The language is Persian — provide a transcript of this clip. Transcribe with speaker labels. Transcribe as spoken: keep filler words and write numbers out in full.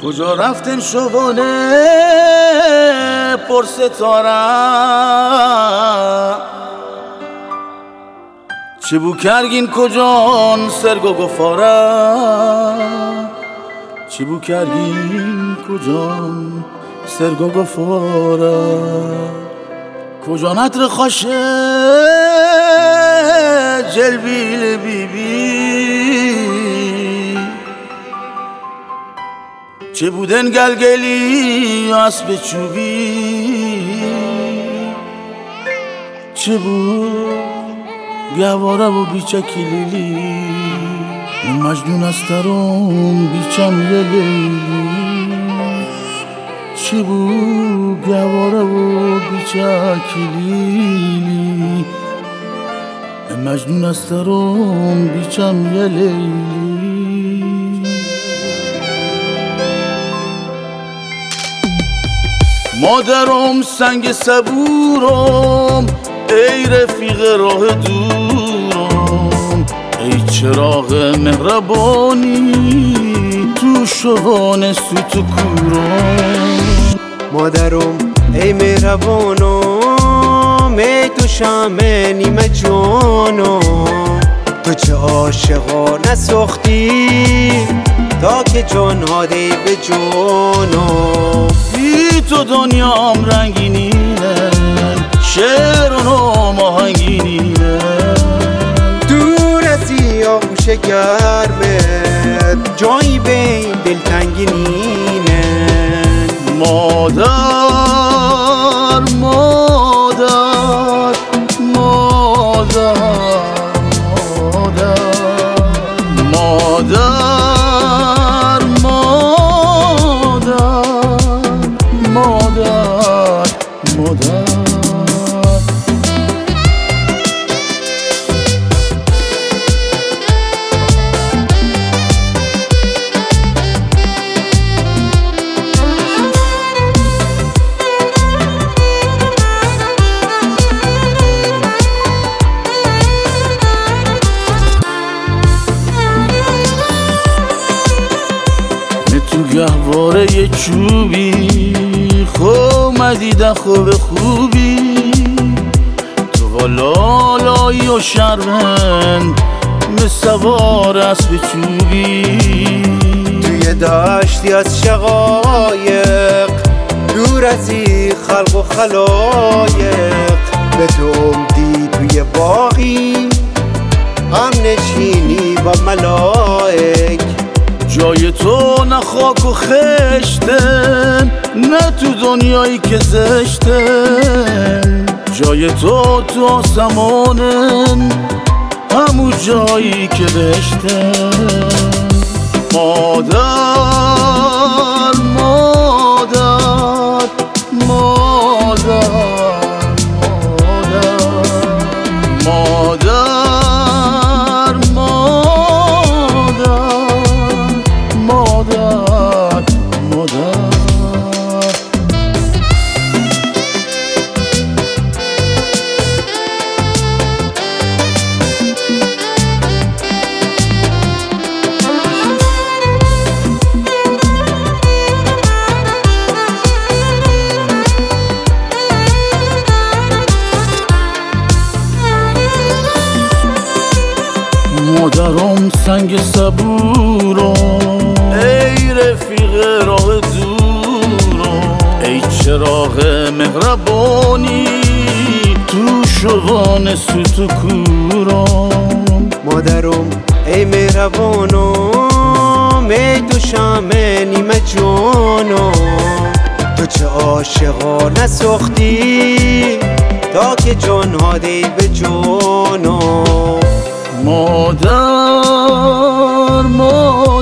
Speaker 1: کجا رفتن شبانه پر ستاره، چه بو کرگین کجان سرگو گفاره، چه بو کرگین کجان سرگو گفاره، کجا نتر خوشه جلبیل بی بی، چه بودن گلگلی اسب چوبی، چه بود گواره و بیچه کلیلی، مجنون است درون بیچم یه لیلی، چه بود گواره و بیچه کلیلی، مجنون است درون بیچم یه لیلی. مادرم سنگ صبورم، ای رفیق راه دورم، ای چراغ مهربانی تو شبان سوت و کورم.
Speaker 2: مادرم ای مهربانم، ای تو شام نیمه جانم، تو چه عاشقانه ساختی تا که جان هاده به جانم.
Speaker 1: بی تو دنیام رنگینیه، شعر و نام آهنگینیه،
Speaker 2: دور از آغوش گرمت جایی بین دلتنگی نینه.
Speaker 1: مادر مادر مادر مادر مادر مادر مادر. تو گهواره چوبی خوب مدیدن خوب خوبی، تو والالایی و شرمند مثل سوار اسب چوبی،
Speaker 2: توی دشتی از شقایق دور از این خلق و خلایق، به تو امدی توی باقی هم نشینی با ملائک.
Speaker 1: جای تو نه خاک و خشتن، نه تو دنیایی که زشتن، جای تو تو آسمانن، همون جایی که بهشتن. مادر مادر مادر مادر مادر مادرم سنگ صبورم، ای رفیق راه دورم، ای چراغ مهربانی تو شبان سوت و کورم.
Speaker 2: مادرم ای مهربانم، ای تو شام نیمه جانم، تو چه عاشقانه ساختی تا که جان هاده به جانم.
Speaker 1: مادر مادر